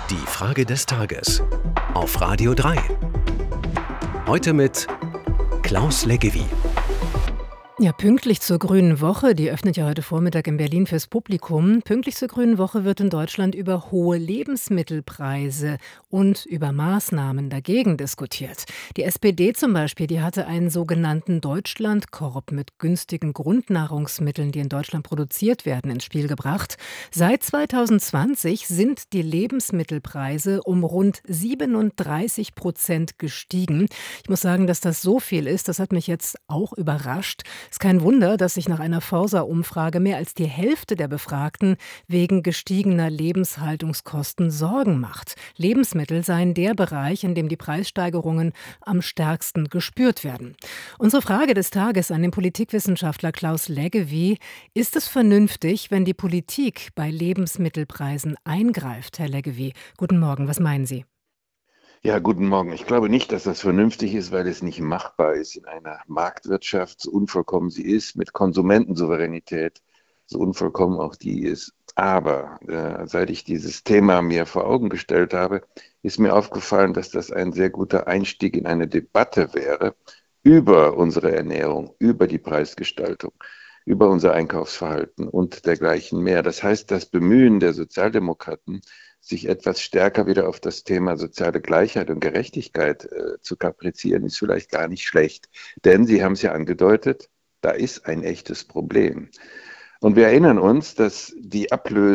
Die Frage des Tages auf Radio 3. Heute mit Klaus Leggevi. Ja, pünktlich zur Grünen Woche, die öffnet ja heute Vormittag in Berlin fürs Publikum. Pünktlich zur Grünen Woche wird in Deutschland über hohe Lebensmittelpreise und über Maßnahmen dagegen diskutiert. Die SPD zum Beispiel, die hatte einen sogenannten Deutschlandkorb mit günstigen Grundnahrungsmitteln, die in Deutschland produziert werden, ins Spiel gebracht. Seit 2020 sind die Lebensmittelpreise um rund 37% gestiegen. Ich muss sagen, dass das so viel ist, das hat mich jetzt auch überrascht. Es ist kein Wunder, dass sich nach einer Forsa-Umfrage mehr als die Hälfte der Befragten wegen gestiegener Lebenshaltungskosten Sorgen macht. Lebensmittel seien der Bereich, in dem die Preissteigerungen am stärksten gespürt werden. Unsere Frage des Tages an den Politikwissenschaftler Klaus Leggevi: Ist es vernünftig, wenn die Politik bei Lebensmittelpreisen eingreift? Herr Leggevi, guten Morgen, was meinen Sie? Ja, guten Morgen. Ich glaube nicht, dass das vernünftig ist, weil es nicht machbar ist in einer Marktwirtschaft, so unvollkommen sie ist, mit Konsumentensouveränität, so unvollkommen auch die ist. Aber seit ich dieses Thema mir vor Augen gestellt habe, ist mir aufgefallen, dass das ein sehr guter Einstieg in eine Debatte wäre über unsere Ernährung, über die Preisgestaltung, über unser Einkaufsverhalten und dergleichen mehr. Das heißt, das Bemühen der Sozialdemokraten, sich etwas stärker wieder auf das Thema soziale Gleichheit und Gerechtigkeit zu kaprizieren, ist vielleicht gar nicht schlecht. Denn Sie haben es ja angedeutet, da ist ein echtes Problem. Und wir erinnern uns, dass die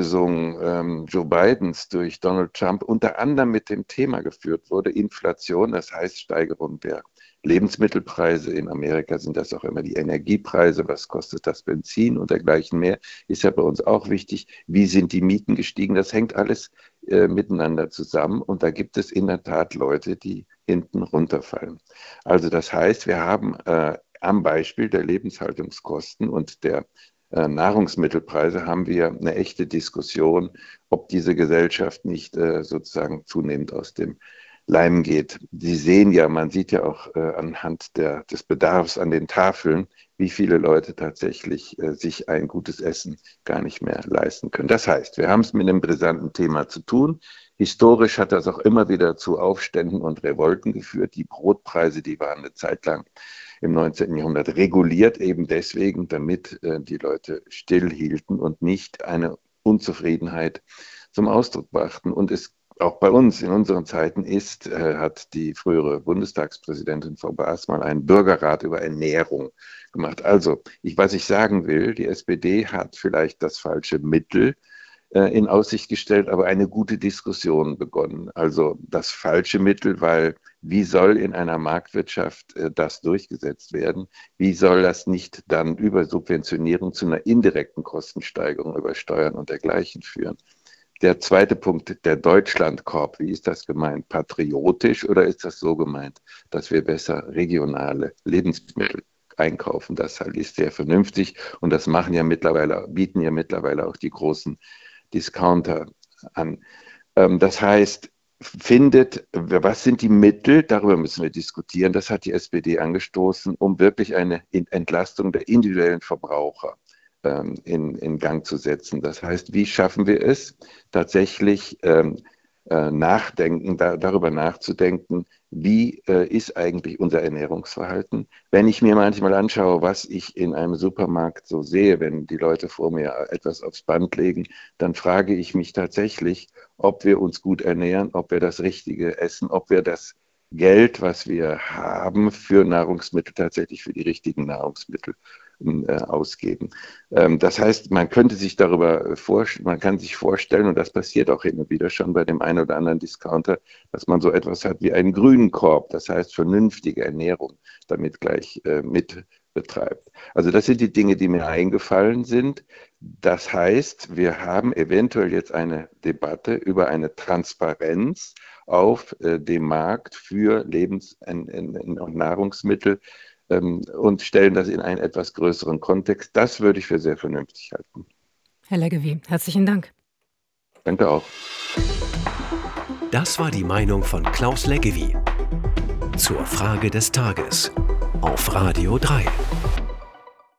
Ablösung Joe Bidens durch Donald Trump unter anderem mit dem Thema geführt wurde, Inflation, das heißt Steigerung der Lebensmittelpreise. In Amerika sind das auch immer die Energiepreise. Was kostet das Benzin und dergleichen mehr? Ist ja bei uns auch wichtig. Wie sind die Mieten gestiegen? Das hängt alles miteinander zusammen. Und da gibt es in der Tat Leute, die hinten runterfallen. Also das heißt, wir haben am Beispiel der Lebenshaltungskosten und der Nahrungsmittelpreise haben wir eine echte Diskussion, ob diese Gesellschaft nicht sozusagen zunehmend aus dem Leim geht. Sie sehen ja, man sieht ja auch anhand des Bedarfs an den Tafeln, wie viele Leute tatsächlich sich ein gutes Essen gar nicht mehr leisten können. Das heißt, wir haben es mit einem brisanten Thema zu tun. Historisch hat das auch immer wieder zu Aufständen und Revolten geführt. Die Brotpreise, die waren eine Zeit lang im 19. Jahrhundert reguliert, eben deswegen, damit die Leute stillhielten und nicht eine Unzufriedenheit zum Ausdruck brachten. Und es auch bei uns in unseren Zeiten hat die frühere Bundestagspräsidentin Frau Baas mal einen Bürgerrat über Ernährung gemacht. Also, was ich sagen will, die SPD hat vielleicht das falsche Mittel in Aussicht gestellt, aber eine gute Diskussion begonnen. Also das falsche Mittel, weil wie soll in einer Marktwirtschaft das durchgesetzt werden? Wie soll das nicht dann über Subventionierung zu einer indirekten Kostensteigerung über Steuern und dergleichen führen? Der zweite Punkt, der Deutschlandkorb, wie ist das gemeint? Patriotisch oder ist das so gemeint, dass wir besser regionale Lebensmittel einkaufen? Das ist sehr vernünftig und das bieten ja mittlerweile auch die großen Discounter an. Das heißt, was sind die Mittel? Darüber müssen wir diskutieren. Das hat die SPD angestoßen, um wirklich eine Entlastung der individuellen Verbraucher in Gang zu setzen. Das heißt, wie schaffen wir es, tatsächlich darüber nachzudenken, wie ist eigentlich unser Ernährungsverhalten? Wenn ich mir manchmal anschaue, was ich in einem Supermarkt so sehe, wenn die Leute vor mir etwas aufs Band legen, dann frage ich mich tatsächlich, ob wir uns gut ernähren, ob wir das Richtige essen, ob wir das Geld, was wir haben für Nahrungsmittel, tatsächlich für die richtigen Nahrungsmittel ausgeben. Das heißt, man kann sich vorstellen, und das passiert auch hin und wieder schon bei dem einen oder anderen Discounter, dass man so etwas hat wie einen grünen Korb, das heißt vernünftige Ernährung damit gleich mit betreibt. Also das sind die Dinge, die mir eingefallen sind. Das heißt, wir haben eventuell jetzt eine Debatte über eine Transparenz auf dem Markt für und Nahrungsmittel, und stellen das in einen etwas größeren Kontext. Das würde ich für sehr vernünftig halten. Herr Leggevi, herzlichen Dank. Danke auch. Das war die Meinung von Klaus Leggevi zur Frage des Tages auf Radio 3.